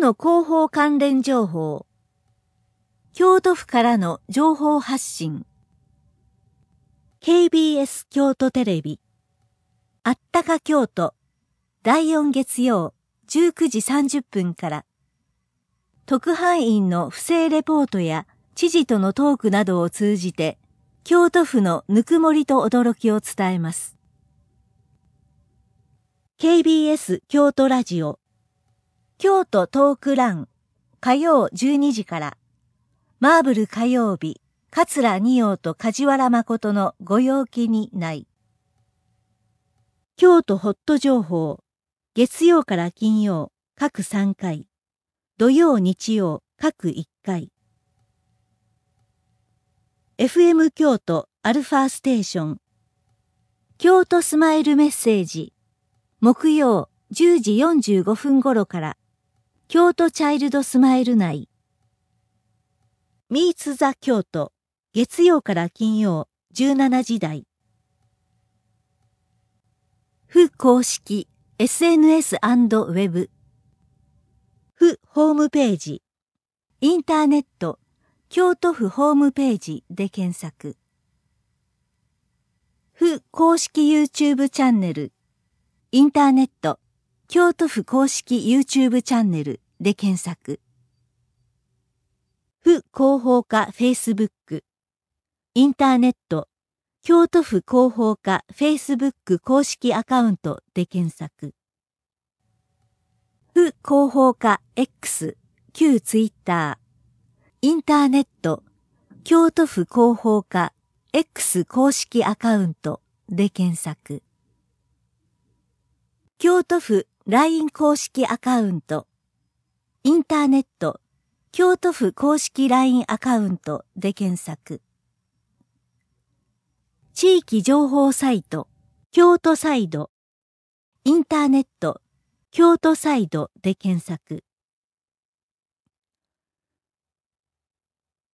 の広報関連情報。京都府からの情報発信。KBS 京都テレビ。あったか京都。第4月曜19時30分から。特派員の不正レポートや知事とのトークなどを通じて、京都府のぬくもりと驚きを伝えます。KBS 京都ラジオ。京都トークラン。火曜12時から。マーブル火曜日、桂二葉と梶原誠のご陽気にない。京都ホット情報。月曜から金曜、各3回。土曜日曜、各1回。FM 京都アルファステーション。京都スマイルメッセージ。木曜10時45分頃から。京都チャイルドスマイル内。ミーツザ京都。月曜から金曜17時台。府公式 SNS& ウェブ。府ホームページ。インターネット。京都府ホームページで検索。府公式 YouTube チャンネル。インターネット。京都府公式 YouTube チャンネルで検索。府広報課 Facebook。インターネット。京都府広報課 Facebook 公式アカウントで検索。府広報課 X、旧ツイッター。インターネット、京都府広報課 X 公式アカウントで検索。京都府 LINE 公式アカウント。インターネット、京都府公式 LINE アカウントで検索。地域情報サイト、京都サイド。インターネット、京都サイドで検索。